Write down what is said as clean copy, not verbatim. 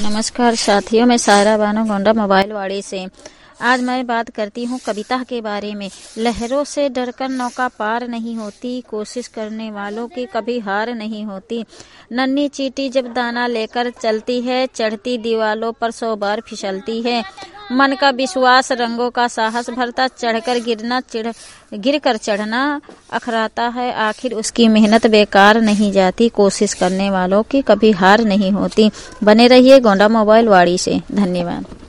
नमस्कार साथियों, मैं सायरा बानो गोंडा मोबाइल वाड़ी से। आज मैं बात करती हूँ कविता के बारे में। लहरों से डरकर नौका पार नहीं होती, कोशिश करने वालों की कभी हार नहीं होती। नन्ही चींटी जब दाना लेकर चलती है, चढ़ती दीवालों पर 100 बार फिसलती है। मन का विश्वास, रंगों का साहस भरता, चढ़कर गिरना गिर कर चढ़ना अखराता है। आखिर उसकी मेहनत बेकार नहीं जाती, कोशिश करने वालों की कभी हार नहीं होती। बने रहिए गोंडा मोबाइल वाड़ी से। धन्यवाद।